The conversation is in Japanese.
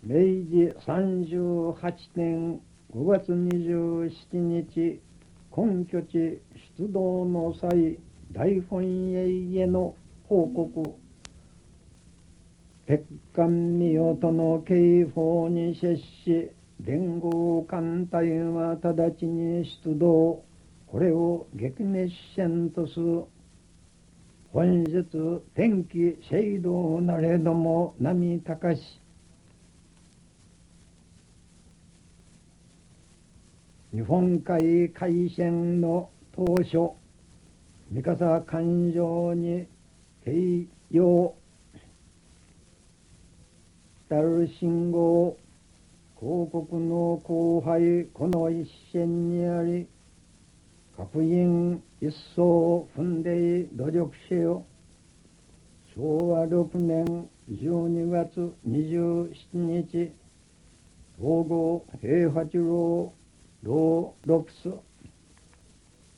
明治38年5月27日、根拠地出動の際、大本営への報告。鉄艦御代との警報に接し、連合艦隊は直ちに出動。これを激熱線とす。本日天気晴朗なれども波高し。日本海海戦の当初、三笠艦上に掲揚たる信号、広告の後輩、この一線にあり、各員一層踏んで努力せよ。昭和6年12月27日、統合平八郎老六ス